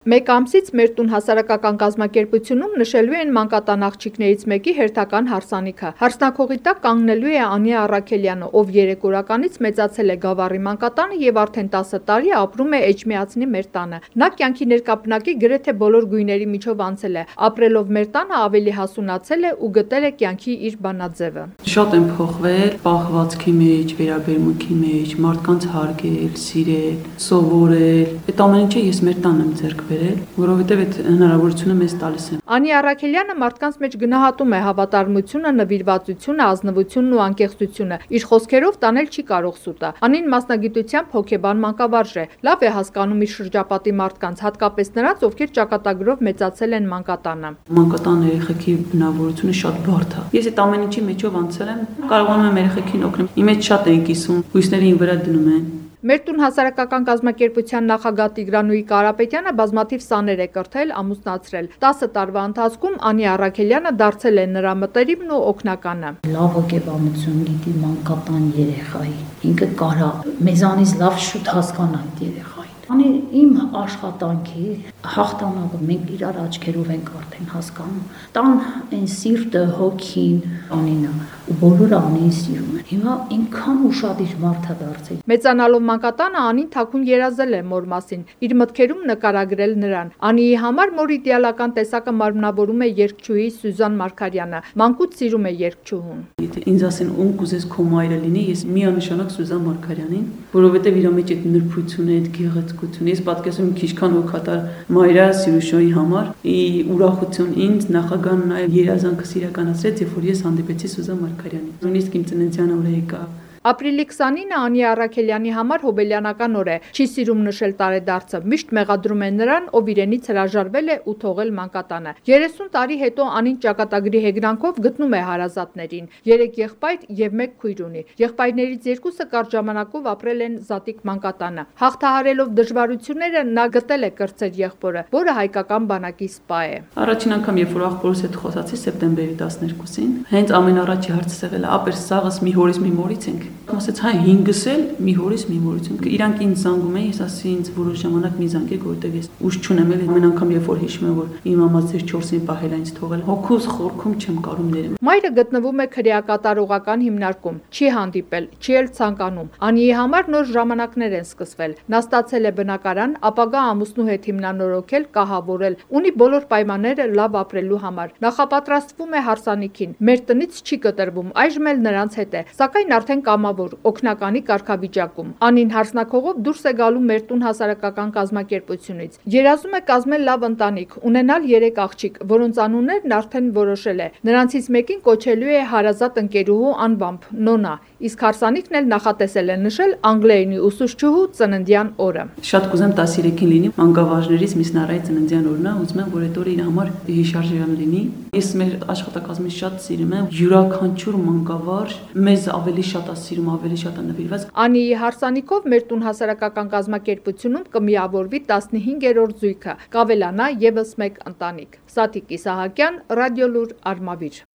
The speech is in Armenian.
Մեկ ամսից մեր տուն հասարակական կազմակերպությունում նշելու են մանկատան աղջիկներից մեկի հերթական հարսանիքը։ Հարսնաքողի տակ կանգնելու է Անիա Առաքելյանը, ով 3 օրականից մեծացել է Գավառի մանկատանը եւ արդեն 10 տարի ապրում է Էջմիածնի մեր տանը։ Նա կյանքի ներկապնակի գրեթե բոլոր գույների միջով անցել է, ապրելով մեր տանը ավելի հասունացել է ու գտել է կյանքի իր բանաձևը։ Շատ են փոխվել պահվածքի մեջ, վերաբերմունքի մեջ, մարդկանց հարգել, սիրել, սովորել։ Այդ ամեն ինչը ես մեր տանն եմ ձեռք բերել, որովհետև այդ հնարավորությունը մեզ տալիս են։ Անիա Առաքելյանը մարդկանց մեջ գնահատում է հավատարմությունը, նվիրվածությունը, ազնվությունն ու անկեղծությունը։ Իր խոսքերով տանել չի կարող սուտը։ Անին մասնագիտությամբ հոգեբան մանկավարժ է։ Լավ է հասկանում իր շրջապատի մարդկանց, հատկապես նրանց, ովքեր ճակատագրով մեծացել են մանկատանը։ Մանկատան երեխեքի բնավորությունը շատ բարդ է։ Ես այդ ամեն ինչի մեջով անցել եմ, կարողանում եմ երեխեքին օգնել։ Իմ հետ շատ են կիսում, հույսների իմ վրա դնում են։ Մեր տուն հասարակական կազմակերպության նախագահ Տիգրանուհի Կարապետյանը բազմաթիվ սաներ է կրթել, ամուսնացրել։ 10 տարվա ընթացքում Անիա Առաքելյանը դարձել է նրա մտերիմն ու օգնականը։ Լավ հոգեբանություն գիտի մանկատան երեխայի։ Ինքը կարա մեզանից լավ շուտ հասկանա այդ երեխային։ Անի իմ աշխատանքի հաղթանակը մենք իրար աչքերով ենք արդեն հասկանում։ Տան այն սիրտը, հոգին, անինը ու բոլորը անին սիրում են։ Հիմա ինքան ուշադիր մարդ է դարձել։ Մեծանալով մանկատանը Անին թաքուն երազել է մոր մասին, իր մտքերում նկարագրել նրան։ Անիի համար մոր իդեալական տեսակը մարմնավորում է երգչուհի Սյուզան Մարգարյանը։ Մանկուց սիրում է երգչուհուն։ Եթե ինձ ասեն ում կուզես քո մայրը լինի, ես միանշանակ Սյուզան Մարգարյանին, որովհետև իր մեջ այդ նրբությունը, այդ գեղեցկությունը, ես պատկերացնում եմ քիչքան օգտատար մայրա Սիրուշոյի համար, ուրախություն ինձ նախագահն նաև երազանքս իրականացրեց, երբ որ ես հանդիպեցի Սյուզան Մարգարյանին։ Նույնիսկ իմ ծննդյան օրը եկա։ Ապրիլի 29-ը Անիա Առաքելյանի համար հոբելյանական օր է։ Չի սիրում նշել տարեդարձը, միշտ մեղադրում է նրան, ով իրենից հրաժարվել է ու թողել մանկատանը։ 30 տարի հետո Անին ճակատագրի հեգրանքով գտնում է հարազատներին։ 3 եղբայր եւ 1 քույր ունի։ Եղբայրներից 2-ը կարճ ժամանակով ապրել են Զատիկ մանկատանը։ Հաղթահարելով դժվարությունները նա գտել է կրտսեր եղբորը, որը հայկական բանակի սպա է։ Առաջին անգամ երբ որ աղբորս հետ խոսացի սեպտեմբերի 12-ին, հենց ամենառաջի հարցը եղել է, ապեր սաղս մի հորից մի մորից ենք։ Ասեց հա 5-ս էլ մի հորից մի մորից ենք։ Իրանք ինձ զանգում էին, ես ասացի ինձ որոշ ժամանակ մի զանգեք, որովհետև ես ուժ չունեմ, էլի ամեն անգամ երբ որ հիշում եմ, որ իմ ամացեր 4-ին պահել է ինձ թողել, հոգուս խորքում չեմ կարում ներեմ։ Մայրը գտնվում է քրեակատարողական հիմնարկում, չի հանդիպել, չի էլ ցանկանում։ Անիի համար նոր ժամանակներ են սկսվել։ Նա ստացել է բնակարան, ապագա ամուսնու հետ հիմնանորոգել, կահավորել, ունի բոլոր պայմանները լավ ապրելու համար։ Նախապատրաստվում է հարսանիքին։ Մեր տնից չի կտրվում, այժմ էլ նրանց հետ է, սակայն արդեն կամավոր, օգնականի կարգավիճակում։ Անին հարսնաքողով դուրս է գալու մեր տուն հասարակական կազմակերպությունից։ Երազում է կազմել լավ ընտանիք, ունենալ 3 աղջիկ, որոնց անուններն արդեն որոշել է։ Նրանցից մեկին կոչելու է հարազատ ընկերուհու անվամբ Նոնա, իսկ հարսանիքն էլ նախատեսել է նշել անգլերենի ուսուցչուհու ծննդյան օրը։ Շատ կուզեմ 13-ին լինի մանկավարժներից Միս Նարայի ծննդյան օրն է, ուզում եմ որ այդ օրը իր համար հիշարժան լինի։ Ես մեր աշխատակազմին շատ սիրում եմ, յուրաքանչյուր մանկավարժ մեզ ավելի շատ է սիրում, ավելի շատ է նվիրված։ Անիի հարսանիքով մեր տուն հասարակական կազմակերպությունում կմիավորվի 15-րդ զույգը, կավելանա եւս մեկ ընտանիք։ Սաթիկ Իսահակյան, Ռադիոլուր, Արմավիր։